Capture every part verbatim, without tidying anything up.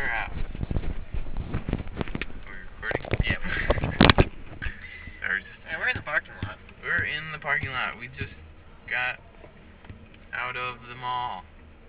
we're out. Are we recording? Yeah. Or just, Yeah, we're in the parking lot. we're in the parking lot. We just got out of the mall.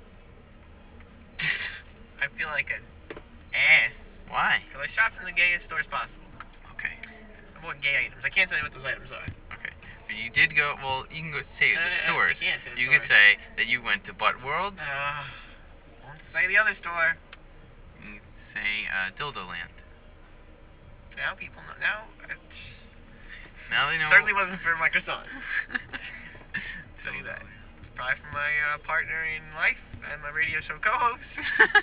I feel like an ass. Why? Because I shopped in the gayest stores possible. Okay. I bought gay items. I can't tell you what those items are. Okay. But you did go. Well, you can go say Uh, the I stores. can't say the You could stores. say that you went to Butt World. Uh, won't say the other store. You could say uh, Dildo Land. Now people know. Now, it Now they know. certainly wasn't for my croissant. Tell you Dildo that. Land. It's probably for my uh, partner in life and my radio show co-host.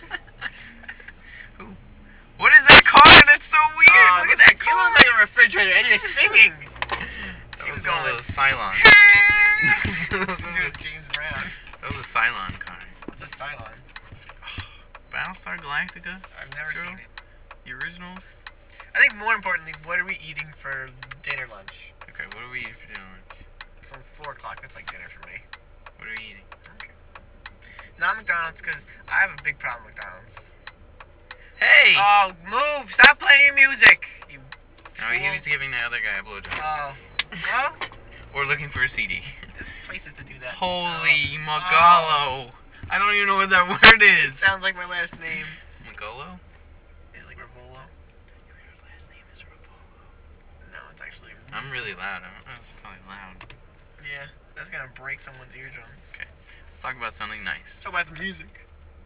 Who? What is that car? That's so weird. Oh, Look at that You car. look like a refrigerator and you're singing. That He was was one going of those Cylons. Dude, it's James Brown. That was a Cylon car. What's a Cylon? Battlestar Galactica? I've never Girl? seen it. The originals? I think more importantly, what are we eating for dinner lunch? Okay, what are we eating for dinner lunch? It's on four o'clock. That's like dinner for me. What are we eating? Okay. Not McDonald's, because I have a big problem with McDonald's. Hey! Oh, move! Stop playing your music! You no, he fool. was giving the other guy a blowjob. Oh. Well, Or looking for a C D. there's places to do that. Holy Oh. Magalo! I don't even know what that word It is. sounds like my last name. Magalo? Is it like Ravolo? Your last name is Ravolo. No, it's actually... I'm really loud. I'm, that's probably loud. Yeah, that's gonna break someone's eardrums. Okay. Let's talk about something nice. Talk about the music.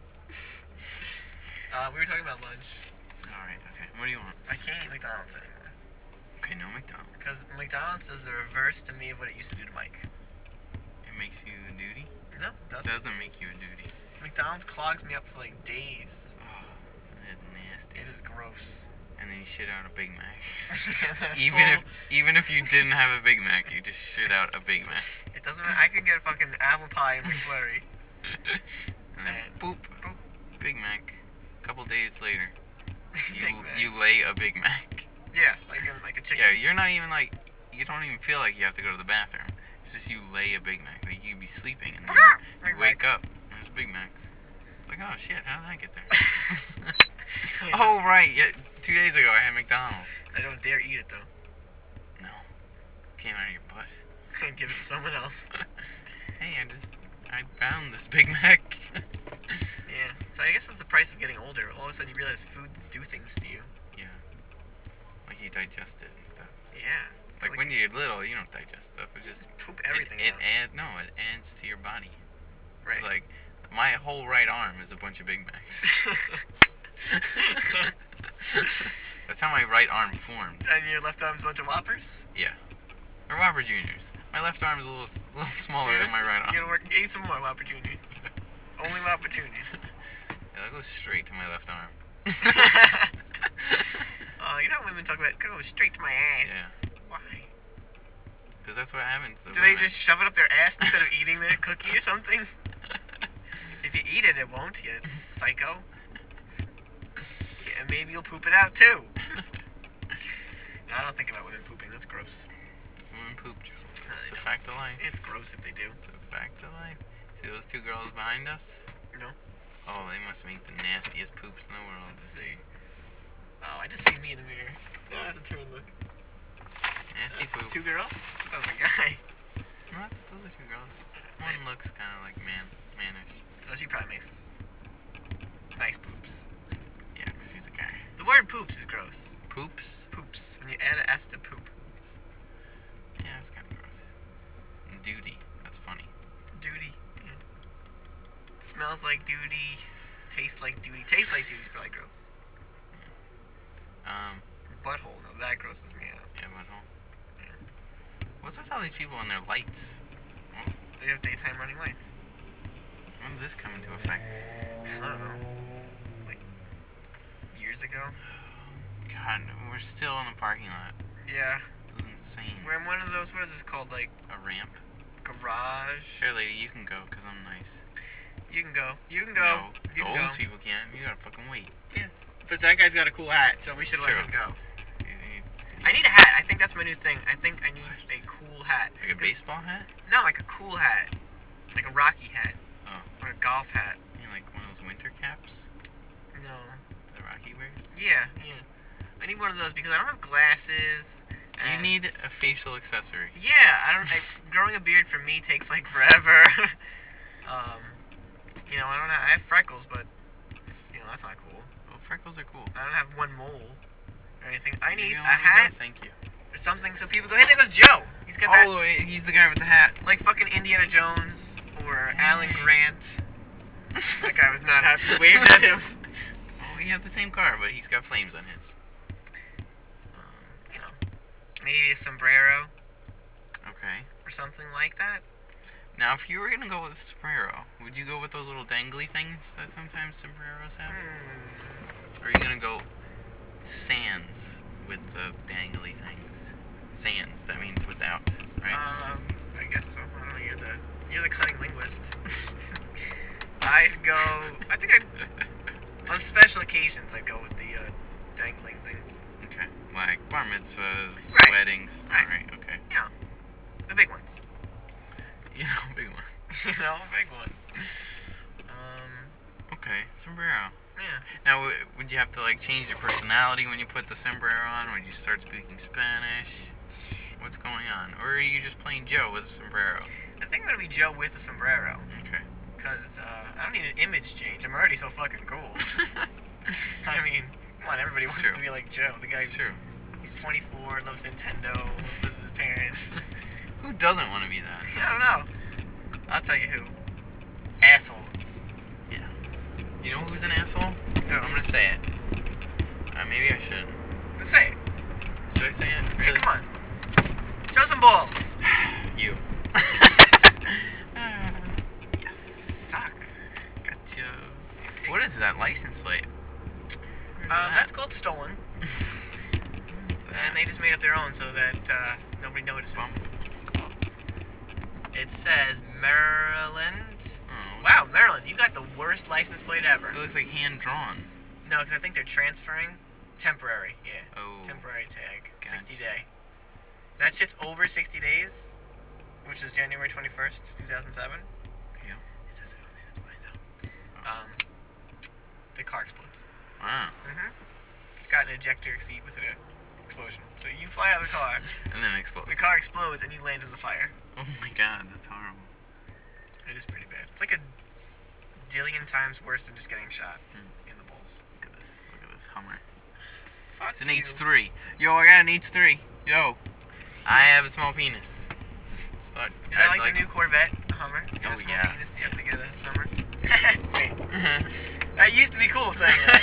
Uh, we were talking about lunch. Alright, okay. What do you want? I can't eat McDonald's anymore. Okay, no McDonald's. Because McDonald's does the reverse to me of what it used to do to Mike. It makes you a duty? No, it It doesn't. doesn't make you a duty. McDonald's clogs me up for like days. Oh, that's nasty. It is gross. And then you shit out a Big Mac. That Even fool- if even if you didn't have a Big Mac, you just shit out a Big Mac. It doesn't matter. I could get a fucking apple pie and McFlurry. And then boop, boop, Big Mac. A couple days later, you Big Mac. you lay a Big Mac. Yeah, like a, like a chicken. Yeah, you're not even like you don't even feel like you have to go to the bathroom. It's just you lay a Big Mac. Like you could be sleeping and then you, Big you wake Mac. up and there's Big Macs. Like, oh shit, how did I get there? Oh right, yeah. Two days ago I had McDonald's. I don't dare eat it though. No, came out of your butt. I'd give it to someone else. Hey, I just I found this Big Mac. Yeah. So I guess that's the price of getting older. All of a sudden you realize foods do things to you. Yeah, like you digest it and stuff. Yeah. Like, Like- when you're little, you don't digest stuff. It just Poop everything It, it out. add no, it adds to your body. Right. It's like my whole right arm is a bunch of Big Macs. That's how my right arm formed. And your left arm's a bunch of Whoppers? Yeah, or Whopper Juniors. My left arm is a little, little smaller than my right You arm. gotta work, eat some more Whopper Juniors. Only Whopper Juniors. Yeah, that goes straight to my left arm. Oh, you know how women talk about, go straight to my ass. Yeah, Why? because that's what happens. To Do they women. just shove it up their ass instead of eating their cookie or something? If you eat it, it won't, you psycho. Yeah, and maybe you'll poop it out too. No, I don't think about women pooping. That's gross. Women poop, Joe. No, It's they a don't. fact of life. It's gross if they do. It's a fact of life. See those two girls behind us? No. Oh, they must make the nastiest poops in the world. Let's see. Oh, I just see me in the mirror. Now I have to turn the. Nasty That's poop. two girls? That was a guy. No, that's, those are two girls. One looks kind of like man, manish. Oh, she probably makes nice poops. Yeah, 'cause she's a guy. The word poops is gross. Poops? Poops. When you add an S to poop. Yeah, that's kind of gross. Duty. That's funny. Duty. Yeah. Smells like duty. Tastes like duty. Tastes like duty is probably gross. Um, Butthole. No, that grosses me out. yeah, butthole. Yeah. What's with all these people and their lights? They have daytime running lights. When did this come into effect? I don't know. Like years ago. God, we're still in the parking lot. Yeah. This is insane. We're in one of those. What is this called? Like A ramp? garage. Sure, lady, you can go, because I'm nice. You can go. You can go. No, you the can old go. people can't. You gotta fucking wait. But that guy's got a cool hat, so we should Sure. let him go. You- you- I need a hat. I think that's my new thing. I think I need a cool hat. Like a baseball hat? No, like a cool hat. Like a Rocky hat. Oh. Or a golf hat. You know, like one of those winter caps? No. The Yeah, yeah. I need one of those because I don't have glasses. You and- need a facial accessory. Yeah, I don't. I, growing a beard for me takes like forever. um, you know, I don't. Have, I have freckles, but you know that's not cool. Well, freckles are cool. I don't have one mole or anything. I need You a don't even hat know, Thank you. or something so people go, "Hey, there goes Joe. He's got that." Oh, he's the guy with the hat. Like fucking Indiana Jones or Alan Grant. That guy was not happy. Waved at him. Oh, we have the same car, but he's got flames on his. Um, you know, maybe a sombrero Okay. or something like that. Now, if you were gonna go with a sombrero, would you go with those little dangly things that sometimes sombreros have? Hmm. Or are you gonna go sans with the dangly things? Sans, that means without, right? Um, I guess so. I don't know. You're the you're the cunning linguist. I'd go. I think I'd on special occasions I'd go with the uh, dangling things. Okay. Like bar mitzvahs, Right. weddings. Right. Alright, okay. You know, the big ones. You know, big ones. you know, big ones. Um, Okay, sombrero. yeah. Now, w- would you have to like change your personality when you put the sombrero on? Would you start speaking Spanish? What's going on? Or are you just plain Joe with a sombrero? I think I'm gonna be Joe with a sombrero. Okay. Because uh, I don't need an image change. I'm already so fucking cool. I mean, come on, everybody wants True. to be like Joe. The guy, It's true. he's twenty-four, loves Nintendo, lives with his parents. Who doesn't want to be that? I don't know. I'll tell you who. Assholes. Yeah. You know who's an asshole? No. I'm gonna say it. Uh, maybe I shouldn't. Just say it. Should I say it? Hey, Really? come on. Show some balls. You. Yes. Suck. Gotcha. What is that license plate? Where's Uh, that? that's called stolen. And they just made up their own so that uh, nobody notices. Bump. It says Maryland. Oh, Wow, Maryland, you got the worst license plate ever. It looks like hand drawn. No, because I think they're transferring. Temporary, yeah. Oh. Temporary tag. sixty Gotcha. day. That shit's over sixty days, which is January twenty-first, two thousand seven. Yeah. It says it on there, that's why I know. Um, the car explodes. Wow. Mm-hmm. It's got an ejector seat with an explosion. So you fly out of the car, And then it explodes. the car explodes, and you land in the fire. Oh my god, that's horrible. It is pretty bad. It's like a dillion times worse than just getting shot Hmm. in the balls. Look at this. Look at this Hummer. Fuck It's an you. H three. Yo, I got an H three. Yo. I have a small penis. Thought Is that I'd like, the new Corvette, the Hummer? You got Oh, a small yeah. penis, you have to get a Hummer. Wait, that used to be cool saying that.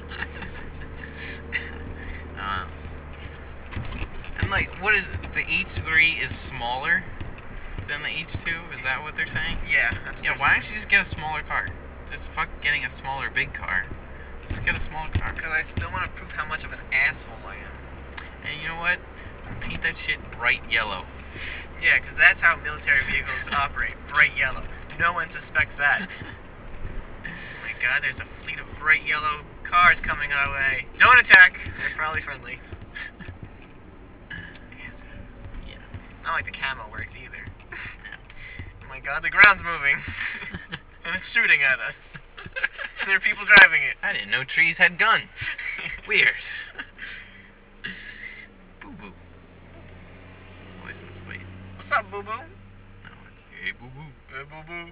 uh, and like, what is it? The H three is smaller than the H two? Is that what they're saying? Yeah, that's Yeah, why don't you just get a smaller car? Just fuck getting a smaller big car. Just get a smaller car. Because I still want to prove how much of an asshole I am. And you know what? Paint that shit bright yellow. Yeah, because that's how military vehicles operate. Bright yellow. No one suspects that. Oh my god, there's a fleet of bright yellow cars coming our way. Don't attack. They're probably friendly. Yeah. Not like the camo works either. Oh my god, the ground's moving. And it's shooting at us. And there are people driving it. I didn't know trees had guns. Weird. Boo boo. License plate. What's up, boo boo? No, it's hey boo boo. Hey, boo boo.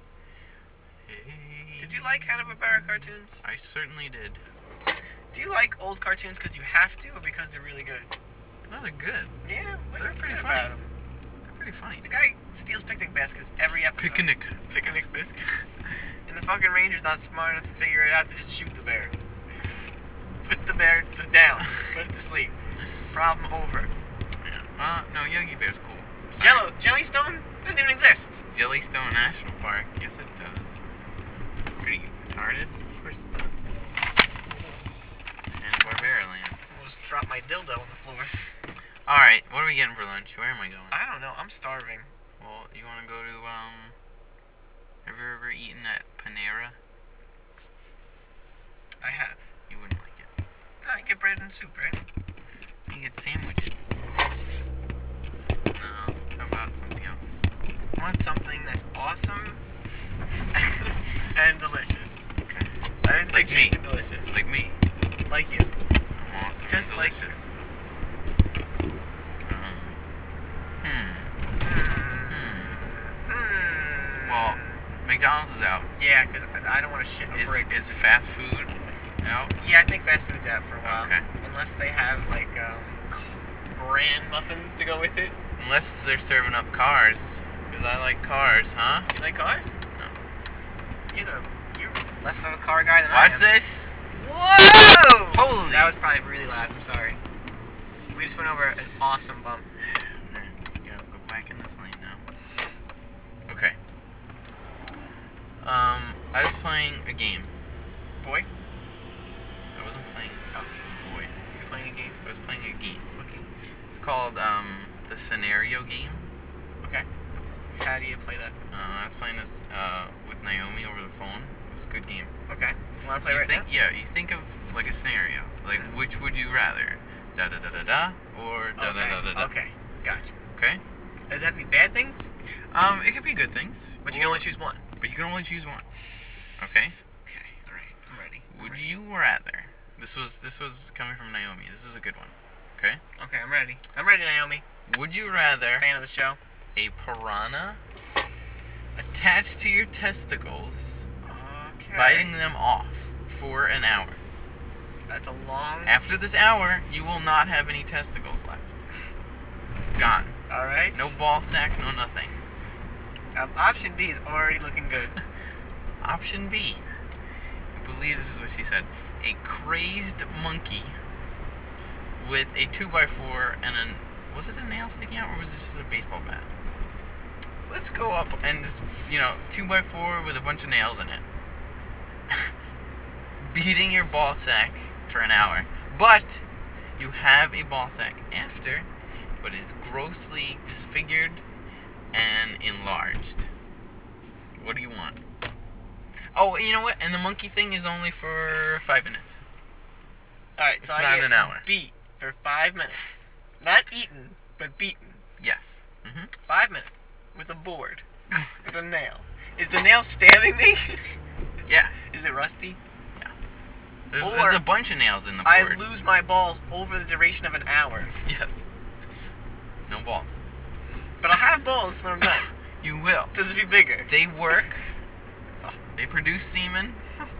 Hey. Did you like Hanna-Barbera cartoons? I certainly did. Do you like old cartoons because you have to or because they're really good? No, they're good. Yeah, what- They're what's pretty good funny. about 'em? They're pretty funny. The guy steals picnic baskets every episode. Picnic. Picnic biscuit. And the fucking ranger's not smart enough to figure it out to just shoot the bear. Puts the bear just down. Put it to sleep. Problem over. Yeah. Uh, no, Yogi Bear's cool. Jello, Jellystone doesn't even exist. Jellystone National Park. Yes, it does. Are you retarded? Of course it does. And Barbara Land. Almost dropped my dildo on the floor. Alright, what are we getting for lunch? Where am I going? I don't know. I'm starving. Well, you want to go to, um... Have you ever eaten at Panera? I have. You wouldn't like it. No, you get bread and soup, right? You get sandwiches. No, how about something else? I want something that's awesome and delicious. Okay. I didn't say Like me. cheap and delicious. Like me. Like you. I don't want to shit a Is brick. is fast food out? Yeah, I think fast food's out for a while. Okay. Unless they have like um, bran muffins to go with it. Unless they're serving up cars, because I like cars, huh? You like cars? No. You're the you're less of a car guy than Watch I am. this. Whoa! Holy. That was probably really loud. I'm sorry. We just went over an awesome bump. Yeah, go back in this lane now. Okay. Um, I was playing a game. Boy, I wasn't playing a boy. you're playing a game. I was playing a game. Okay. It's called um the scenario game. Okay. How do you play that? Uh, I was playing this uh with Naomi over the phone. It was a good game. Okay. You want to play you right think, now? Yeah, you think of like a scenario. Like, Mm. which would you rather? Da da da da da or da Okay. da da da da. Okay. Gotcha. Okay. Does that have to be bad things? Um, it could be good things. But you can only choose one. But you can only choose one. Okay. Okay. All right. I'm ready. I'm Would ready. you rather? This was this was coming from Naomi. This is a good one. Okay. Okay. I'm ready. I'm ready, Naomi. Would you rather Fan of the show. a piranha attached to your testicles, Okay. biting them off for an hour? That's a long. After this hour, you will not have any testicles left. Gone. All right. No ball sack, no nothing. Um, option B is already looking good. Option B. I believe this is what she said. A crazed monkey with a two by four and an... Was it a nail sticking out, or was it just a baseball bat? Let's go up and just, you know, two by four with a bunch of nails in it. Beating your ball sack for an hour. But you have a ball sack after, but it's grossly disfigured and enlarged. What do you want? Oh, you know what? And the monkey thing is only for five minutes. All right. It's So I not get an hour. beat for five minutes. Not eaten, but beaten. Yes. Mm-hmm. Five minutes with a board with a nail. Is the nail stabbing me? Yeah. Is it rusty? There's, Or there's a bunch of nails in the I board. lose my balls over the duration of an hour. Yes. No balls. But I'll have balls when I'm done. You will. Does it be bigger? They work. They produce semen.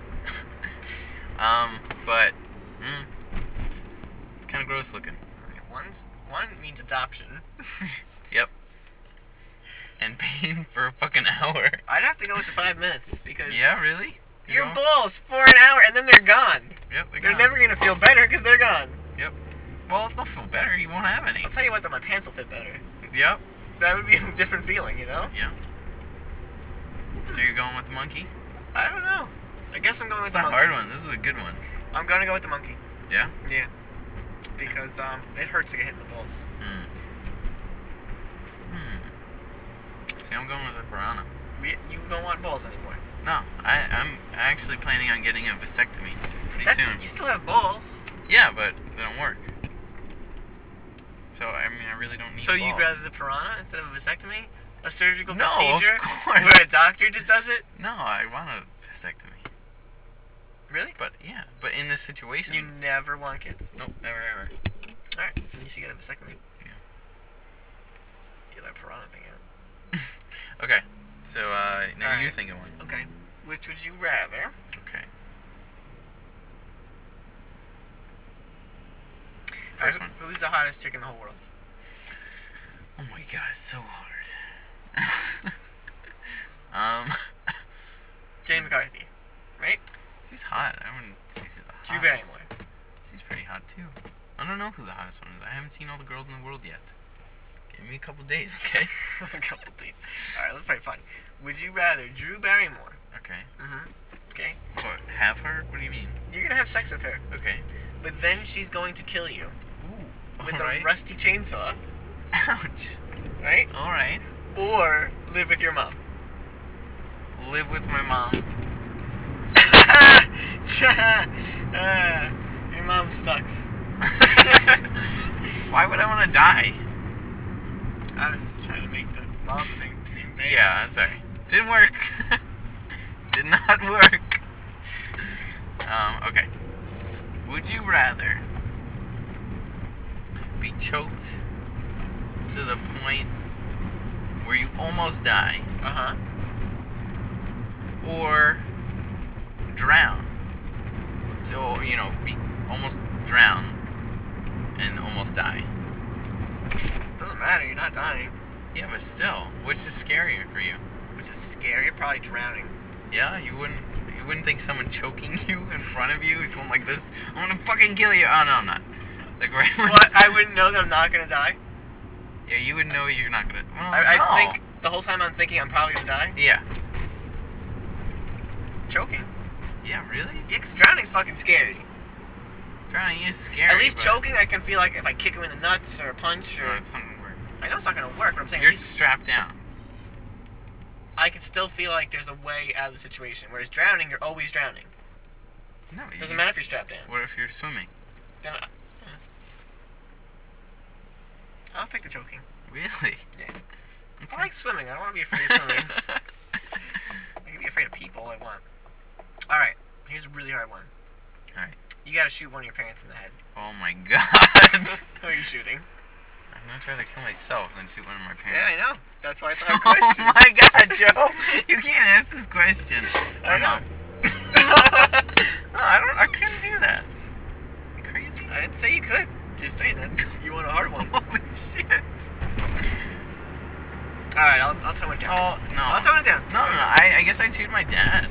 um, but mm, it's kind of gross looking. One's, one means adoption. Yep. And pain for a fucking hour. I'd have to go with the five minutes because Yeah, really? You your going? balls for an hour and then they're gone. Yep. They're, They're gone. never gonna feel better because they're gone. Yep. Well, they'll feel better. You won't have any. I'll tell you what, though, my pants will fit better. Yep. That would be a different feeling, you know? Yeah. So you're going with the monkey? I don't know. I guess I'm going with It's a the monkey. hard one. This is a good one. I'm gonna go with the monkey. Yeah? Yeah. Because um, it hurts to get hit in the balls. Hmm. Hmm. See, I'm going with the piranha. We, you don't want balls anymore. No, I, I'm actually planning on getting a vasectomy pretty That's, soon. you still have balls. Yeah, but they don't work. So, I mean, I really don't need So balls. you'd rather the piranha instead of a vasectomy? A surgical No, of procedure course. where a doctor just does it? No, I want a vasectomy. Really? But, yeah, but in this situation... You never want kids? Nope, never ever. Alright, then you should get a vasectomy. Yeah. Get that piranha thing out. Okay, so, uh, now Alright. you think of one. Okay. Which would you rather? Okay. Alright, First who- one. Who's the hottest chick in the whole world? Oh my god, it's so hard. um... Jane McCarthy. Right? She's hot. I wouldn't say she's the Drew hottest. Barrymore. She's pretty hot too. I don't know who the hottest one is. I haven't seen all the girls in the world yet. Give me a couple days, okay? A couple days. Alright, let's play fun. Would you rather Drew Barrymore? Okay. Mm-hmm. Okay. What, have her? What do you mean? You're gonna have sex with her, Okay. but then she's going to kill you Ooh. with Alright. a rusty chainsaw, Ouch. right? Alright. Or live with your mom. Live with my mom. uh, your mom sucks. Why would I want to die? I was just trying to make the mom thing seem bad. Yeah, I'm sorry. Didn't work. Did not work. Um, okay. Would you rather be choked to the point where you almost die, Uh huh. or drown. So, you know, be almost drown and almost die. Doesn't matter. You're not dying. Yeah, but still, which is scarier for you? Which is scary. You're probably drowning. Yeah, you wouldn't you wouldn't think someone choking you in front of you is going like this. I'm gonna fucking kill you. Oh no, I'm not. Like right. What? I wouldn't know that I'm not gonna die. Yeah, you would know you're not gonna. Well, I, I no. think the whole time I'm thinking I'm probably gonna die. Yeah. Choking. Yeah, really? Yeah, 'cause drowning's fucking scary. Drowning is scary. At least but choking, I can feel like if I kick him in the nuts or a punch or. No, it's not gonna work. I know it's not gonna work, but I'm saying You're at least strapped down. I can still feel like there's a way out of the situation. Whereas drowning, you're always drowning. No, It doesn't you- matter if you're strapped down. What if you're swimming? Then I, I'll pick the choking. Really? Yeah. Okay. I like swimming. I don't want to be afraid of swimming. I can be afraid of people all I want. Alright, here's a really hard one. Alright. You gotta shoot one of your parents in the head. Oh my god. Who are you shooting? I'm not trying to kill myself and shoot one of my Yeah, I parents. know. That's why it's a hard question. Oh my god, Joe! You can't ask this question. I know. No, I don't. I couldn't do that. You crazy? I didn't say you could. Just saying that. You want a hard one. Holy shit! Alright, I'll, I'll tone it down. Oh no! I'll tone it down. No, no, no. I, I guess I'd shoot my dad.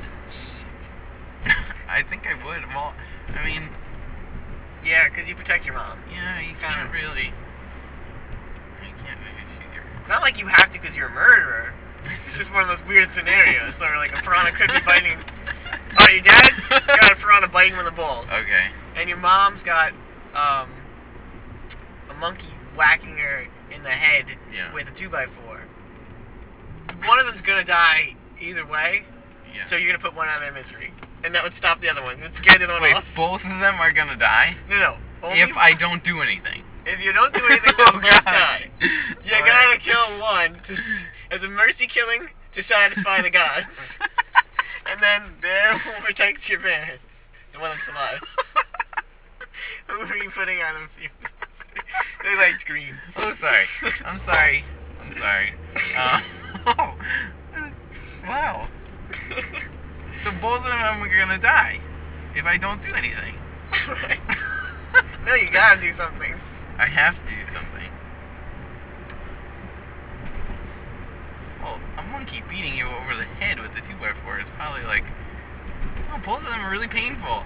I think I would. Well, I mean, Yeah, because you protect your mom. yeah, you Kinda. can't really. You can't really shoot your. It's not like you have to because you're a murderer. It's just one of those weird scenarios where like a piranha could be biting. Alright, your dad's got a piranha biting him in the balls. Okay. And your mom's got um, a monkey whacking her in the head Yeah. with a two by four. One of them's gonna die either way, Yeah. so you're gonna put one out of their misery. And that would stop the other one. It would scare the other one Wait, off. both of them are gonna die No, no. Only if I don't do anything. If you don't do anything, Oh, they'll both God. die. You All gotta right. kill one to, as a mercy killing to satisfy the gods. And then there will protect your parents. The one that's alive. Who are you putting out of you? They like green. Oh, sorry. I'm sorry. I'm sorry. Uh, oh. Wow. So both of them are gonna die if I don't do anything. Right. No, you gotta do something. I have to do something. Well, a monkey beating you over the head with a two by four is probably like. Oh, both of them are really painful.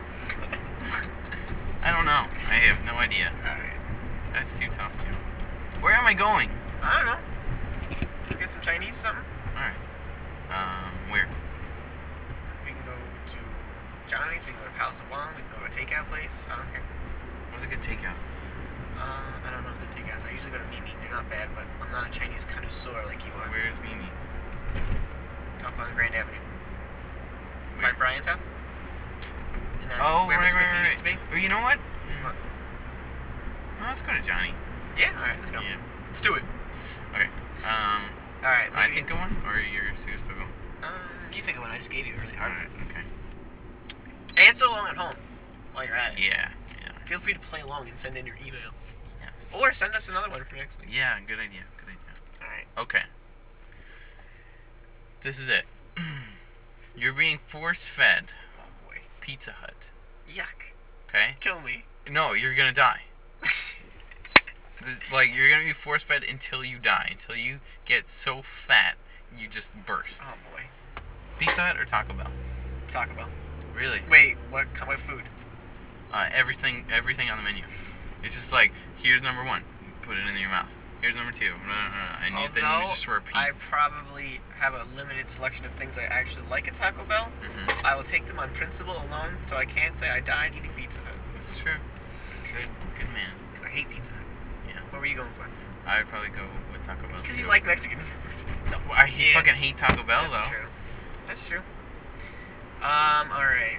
I don't know. I have no idea. Alright. That's too tough, too. Where am I going? I don't know. Get some Chinese something? Alright. Um, where? We can go to Johnny's, we can go to Palace of Wong, we can go to a takeout place. I don't care. What's a good takeout? Uh, I don't know the takeouts. I usually go to Mimi. They're not bad, but I'm not a Chinese connoisseur like you are. Where's Mimi? Up on Grand Avenue. Where? By Brian's house. And that's Oh, where right, Miss right, Christie right. used to be. Oh, you know what? What? Oh, let's go to Johnny. Yeah? Alright, let's go. Yeah. Let's do it. Okay. Um, Alright, I maybe- think of one, or you're supposed to go? Um, you think of one. I just gave you a really hard Alright, one. okay. Answer along at home while you're at it. Yeah, yeah. Feel free to play along and send in your email. Yes. Or send us another one for next week. Yeah, good idea, good idea. Alright. Okay. This is it. You're being force-fed Oh boy. Pizza Hut, Yuck. okay? Kill me. No, you're gonna die. This- Like, you're gonna be force-fed until you die, until you get so fat you just burst. Oh boy. Pizza Hut or Taco Bell? Taco Bell. Really? Wait, what kind of food? Uh, everything, everything on the menu. It's just like, here's number one, you put it in your mouth. Here's number two, no, no, no, and you, then you Although, just repeat. I probably have a limited selection of things I actually like at Taco Bell. Mhm. I will take them on principle alone, so I can't say I died eating Pizza Hut. That's true. Good, good man. Because I hate Pizza Hut. Yeah. What were you going for? I would probably go with Taco Bell. Because too. you like Mexican food. No, I Yeah. fucking hate Taco Bell That's though. true. That's true. Um, alright.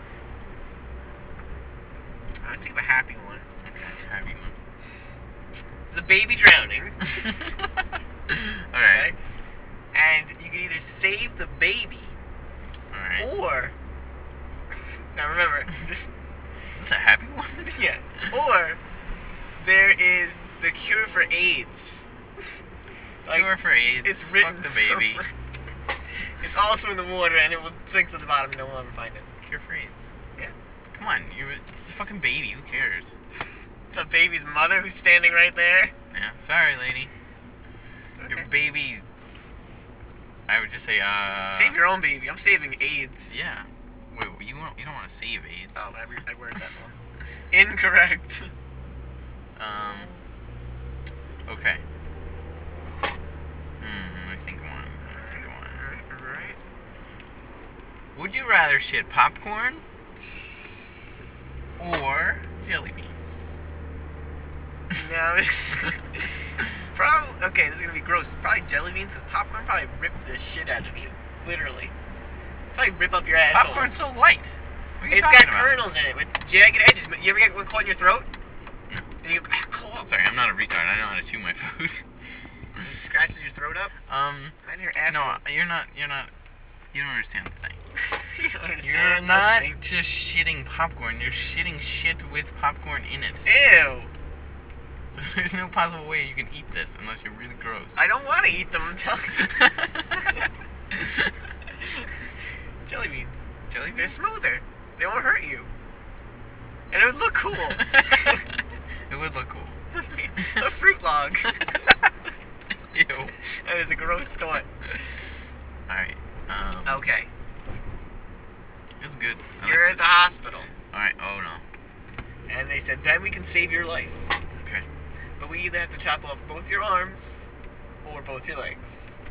Let's think of a happy one. Okay, happy one. There's a baby drowning. Alright. Okay? And you can either save the baby, Alright. or... Now remember, this... Is this a happy one? Yeah. Or, there is the cure for AIDS. Like, Cure for AIDS. it's written Fuck the baby. somewhere. It's also in the water, and it will sink to the bottom, and no one will ever find it. Cure for AIDS. Yeah. Come on, you're it's a fucking baby. Who cares? The baby's mother who's standing right there. Yeah. Sorry, lady. Okay. Your baby. I would just say, uh. Save your own baby. I'm saving AIDS. Yeah. Wait, you want you don't want to save AIDS. Oh, I, re- I worded that wrong. Incorrect. Um. Okay. Hmm. I think one. I think one. Alright. Would you rather shit popcorn or jelly beans? No. Probably. Okay, this is gonna be gross. Probably jelly beans, because popcorn probably rip the shit out of you. Literally. Probably rip up your asshole. Popcorn's so light. What are you It's talking got about? kernels in it with jagged edges. You ever get one caught in your throat? No. And you ah, cough. Sorry, I'm not a retard. I know how to chew my food. It scratches your throat up. um. Imagine your asshole. No, you're not. You're not. You don't understand the thing. You don't understand You're the not thing. just shitting popcorn. You're shitting shit with popcorn in it. Ew. So there's no possible way you can eat this unless you're really gross. I don't want to eat them. I'm telling you. Jelly beans. Jelly They're beans? smoother. They won't hurt you. And it would look cool. It would look cool. A fruit log. Ew. That is a gross thought. Alright. Um, Okay. It's good. I You're like at the this. hospital. Alright, oh no. And they said, Ben, we can save your life. Okay. But we either have to chop off both your arms or both your legs.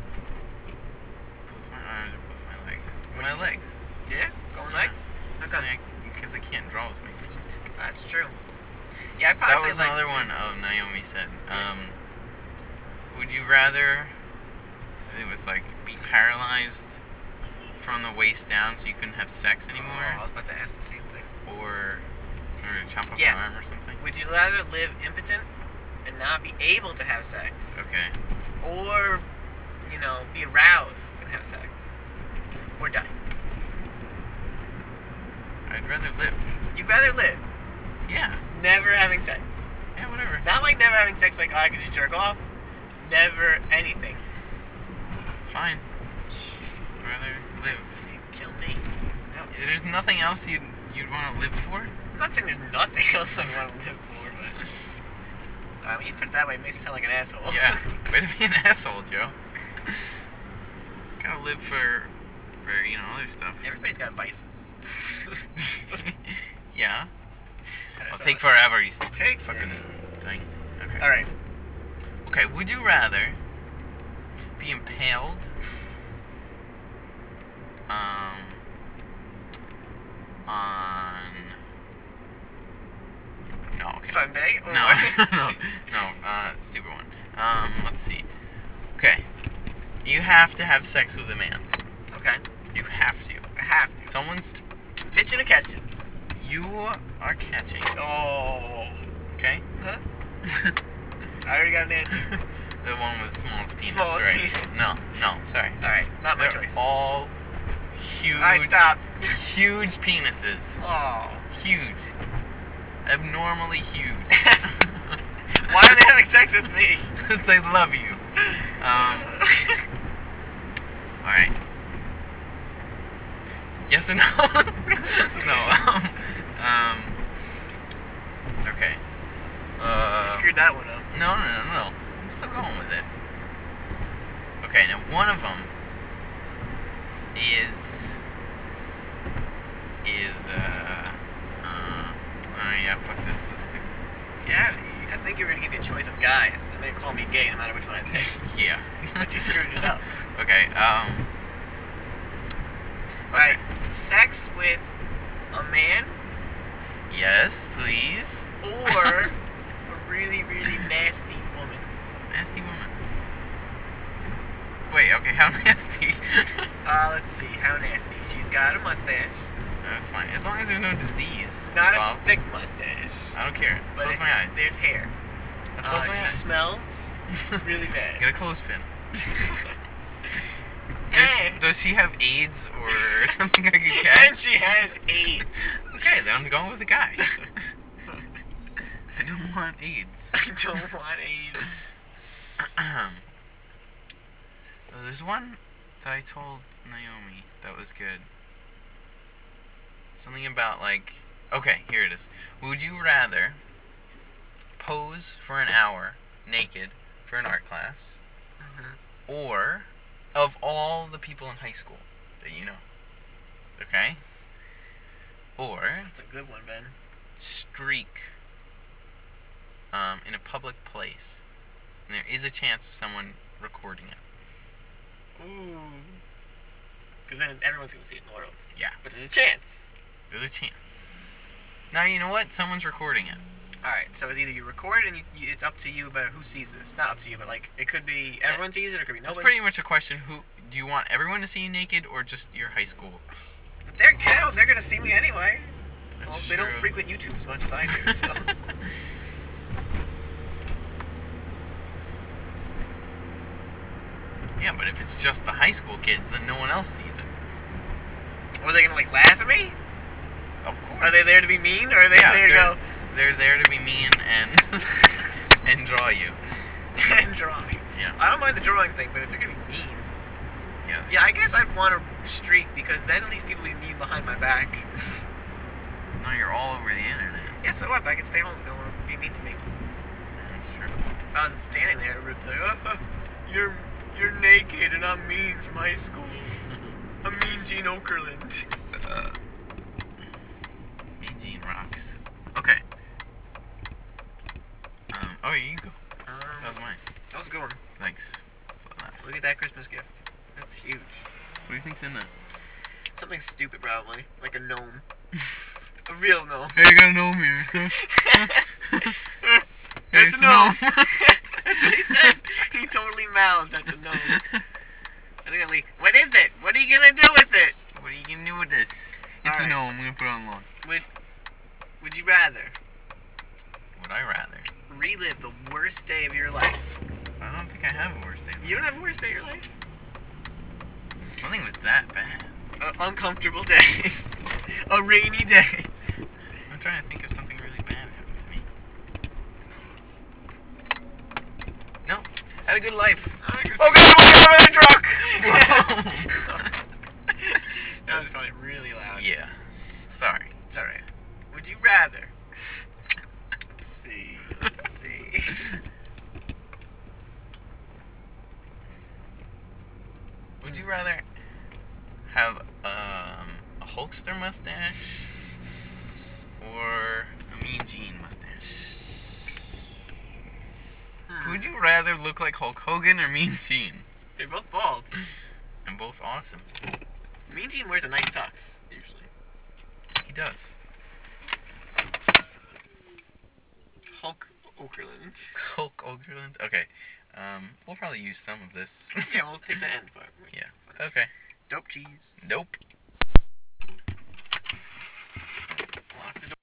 Both my arms or both my legs. What My do you- legs. Yeah? Going Yeah. legs? How come? Because I can't draw with my feet. That's true. Yeah, I'd probably That say was legs. another one oh, Naomi said. Yeah. Um, would you rather it was like be paralyzed from the waist down so you couldn't have sex Oh, I anymore, was about to ask the same thing. or or chop off Yeah. an arm or something? Would you rather live impotent and not be able to have sex, Okay. or, you know, be aroused and have sex, or die? I'd rather live. You'd rather live, Yeah. never having sex. Yeah, whatever. Not like never having sex, like oh, I could just jerk off. Never anything. Fine. I'd rather live. You kill me. No. There's nothing else you'd you'd want to live for? I'm not saying there's nothing else I want to live for, but uh, when you put it that way, it makes me sound like an asshole. Yeah. Way to be an asshole, Joe. Gotta live for for you know other stuff. Everybody's got vices. Yeah. It'll take forever, you Take fucking thing. Okay. All right. Okay, would you rather be impaled um on no okay Sunday. Or no what? no no uh stupid one um let's see okay you have to have sex with a man Okay. you have to I have to. someone's Pitching a catching. you are catching Oh. okay Huh? I already got an answer. the one with the smallest penis Smallest right penis. no no sorry All right. Not my they're choice. all huge All right. Stop. huge penises Oh. huge abnormally huge Why are they having sex with me? they love you um all right yes or no no um, um okay uh You screwed that one up. no no no no I'm still going with it okay now one of them is is uh uh oh yeah fuck this let's do Yeah. I think you were gonna give me a choice of guys, and then call me gay no matter which one I pick. yeah But you screwed it up. okay um All right. Sex with a man yes please or a really, really nasty woman. nasty woman wait okay how nasty Uh, let's see. How nasty? She's got a mustache. that's fine as long as there's no disease Not involved. a thick mustache. I don't care But close it- my eyes there's hair. I close Uh, my she eyes smells really bad. get a clothespin And, does, does she have AIDS or something I could and catch she has AIDS. okay then I'm going with the guy I don't want AIDS I don't want AIDS. Uh, There's one that I told Naomi that was good. Something about like, okay, here it is. Would you rather pose for an hour naked for an art class, Mhm. or of all the people in high school that you know, okay, or That's a good one, Ben. streak um, in a public place, and there is a chance of someone recording it. Ooh. Because then everyone's gonna see it in the world. Yeah. But there's a chance. There's a chance. Now you know what? Someone's recording it. All right. So it's either you record and you, you, it's up to you about who sees this. Not up to you, but like it could be everyone sees it, or it could be It's nobody. pretty much a question: Who do you want everyone to see you naked, or just your high school? But they're ghetto. They're gonna see me anyway. That's Well, they don't true. frequent YouTube as much as I do. So. Yeah, but if it's just the high school kids, then no one else sees it. Or are they gonna like laugh at me? Of course. Are they there to be mean, or are they Yeah, there to they're, go they're there to be mean and and draw you. and draw me? Yeah. I don't mind the drawing thing, but if they're gonna be mean, Yeah. yeah, I guess I'd want to streak because then at least people will be mean behind my back. No, you're all over the internet. Yeah, so what? I can stay home. They won't be mean to me. That's true. If I was standing there, it would be like, oh, you're you're naked and I'm mean from high school. I'm mean Gene Okerlund. Uh, Mean Gene rocks. Okay. Um. Oh, you go. Um, That was mine. that was a good one. Thanks. For that. Look at that Christmas gift. That's huge. What do you think's in that? Something stupid, probably. Like a gnome. A real gnome. Hey, you got a gnome here. It's it's a a gnome. gnome. That's what he said. He totally mouthed, that's a gnome. And they're gonna leak. What is it? What are you gonna do with it? What are you gonna do with this? It's Alright. a gnome. I'm gonna put it on lawn. Would Would you rather Would I rather? relive the worst day of your life? I don't think I have a worse day. You don't have a worst day of your life? Nothing was that bad. An uncomfortable day. A rainy day. I'm trying to think of something really bad happened to me. No, had a good life. Oh god, I'm in a truck! That was probably really loud. Yeah. Sorry. It's alright. Would you rather? Let's see. Let's see. Would you rather have um, a Hulkster mustache or a Mean Gene mustache? Hmm. Would you rather look like Hulk Hogan or Mean Gene? They're both bald. And both awesome. Mean Gene wears a nice tux, usually. He does. Hulk Okerlund. Hulk Okerlund. Okay. Um, we'll probably use some of this. Yeah, we'll take the end part. Yeah. Okay. Dope cheese. Nope.